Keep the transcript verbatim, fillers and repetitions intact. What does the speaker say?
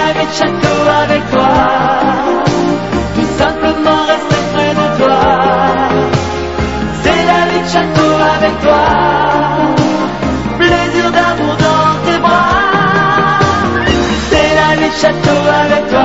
la vie de château avec toi. Tout simplement rester près de toi. C'est la vie de château avec toi. Plaisir d'amour dans tes bras. C'est la vie de château avec toi.